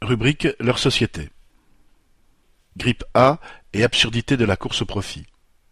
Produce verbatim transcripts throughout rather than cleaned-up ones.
Rubrique leur société. Grippe A et absurdité de la course au profit.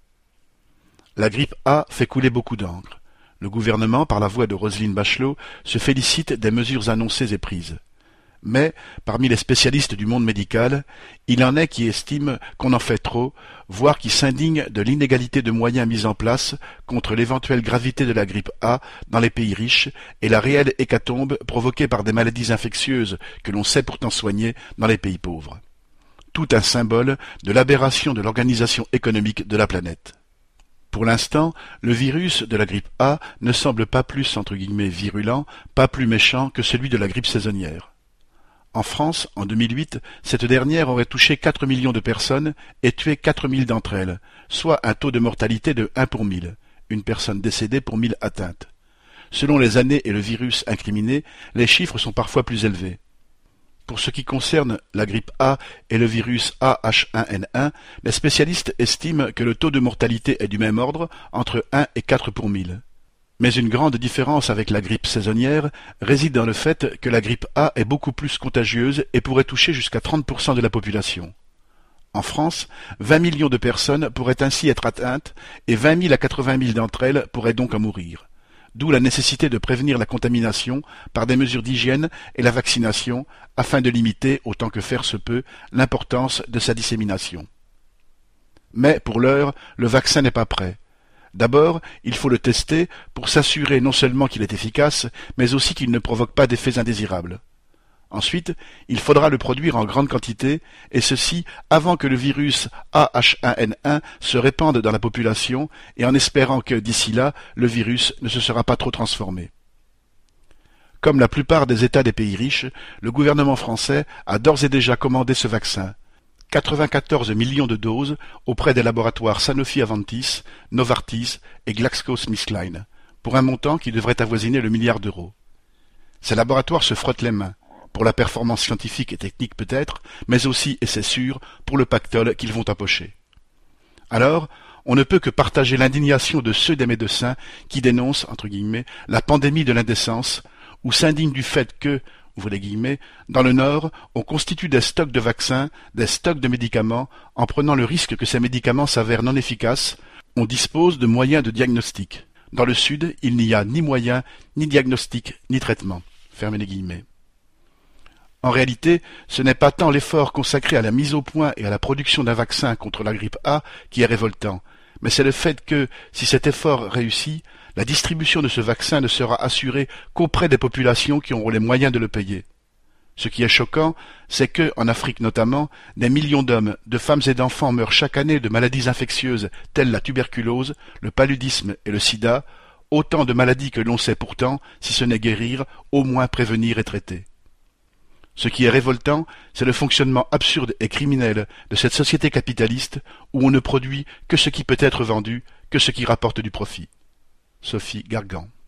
La grippe A fait couler beaucoup d'encre. Le gouvernement, par la voix de Roselyne Bachelot, se félicite des mesures annoncées et prises. Mais, parmi les spécialistes du monde médical, il en est qui estiment qu'on en fait trop, voire qui s'indignent de l'inégalité de moyens mis en place contre l'éventuelle gravité de la grippe A dans les pays riches et la réelle hécatombe provoquée par des maladies infectieuses que l'on sait pourtant soigner dans les pays pauvres. Tout un symbole de l'aberration de l'organisation économique de la planète. Pour l'instant, le virus de la grippe A ne semble pas plus entre guillemets virulent, pas plus méchant que celui de la grippe saisonnière. En France, en deux mille huit, cette dernière aurait touché quatre millions de personnes et tué quatre mille d'entre elles, soit un taux de mortalité de un pour mille, une personne décédée pour mille atteintes. Selon les années et le virus incriminé, les chiffres sont parfois plus élevés. Pour ce qui concerne la grippe A et le virus A H un N un, les spécialistes estiment que le taux de mortalité est du même ordre, entre un et quatre pour mille. Mais une grande différence avec la grippe saisonnière réside dans le fait que la grippe A est beaucoup plus contagieuse et pourrait toucher jusqu'à trente pour cent de la population. En France, vingt millions de personnes pourraient ainsi être atteintes et vingt mille à quatre-vingt mille d'entre elles pourraient donc en mourir. D'où la nécessité de prévenir la contamination par des mesures d'hygiène et la vaccination afin de limiter, autant que faire se peut, l'importance de sa dissémination. Mais, pour l'heure, le vaccin n'est pas prêt. D'abord, il faut le tester pour s'assurer non seulement qu'il est efficace, mais aussi qu'il ne provoque pas d'effets indésirables. Ensuite, il faudra le produire en grande quantité, et ceci avant que le virus A H un N un se répande dans la population, et en espérant que, d'ici là, le virus ne se sera pas trop transformé. Comme la plupart des États des pays riches, le gouvernement français a d'ores et déjà commandé ce vaccin. quatre-vingt-quatorze millions de doses auprès des laboratoires Sanofi-Aventis, Novartis et GlaxoSmithKline, pour un montant qui devrait avoisiner le milliard d'euros. Ces laboratoires se frottent les mains, pour la performance scientifique et technique peut-être, mais aussi, et c'est sûr, pour le pactole qu'ils vont empocher. Alors, on ne peut que partager l'indignation de ceux des médecins qui dénoncent, entre guillemets, la pandémie de l'indécence, ou s'indignent du fait que, ouvrez les guillemets, dans le Nord, on constitue des stocks de vaccins, des stocks de médicaments, en prenant le risque que ces médicaments s'avèrent non efficaces, on dispose de moyens de diagnostic. Dans le Sud, il n'y a ni moyens, ni diagnostic, ni traitement. Fermez les guillemets. En réalité, ce n'est pas tant l'effort consacré à la mise au point et à la production d'un vaccin contre la grippe A qui est révoltant, mais c'est le fait que, si cet effort réussit, la distribution de ce vaccin ne sera assurée qu'auprès des populations qui auront les moyens de le payer. Ce qui est choquant, c'est que, en Afrique notamment, des millions d'hommes, de femmes et d'enfants meurent chaque année de maladies infectieuses telles la tuberculose, le paludisme et le sida, autant de maladies que l'on sait pourtant, si ce n'est guérir, au moins prévenir et traiter. Ce qui est révoltant, c'est le fonctionnement absurde et criminel de cette société capitaliste où on ne produit que ce qui peut être vendu, que ce qui rapporte du profit. Sophie Gargan.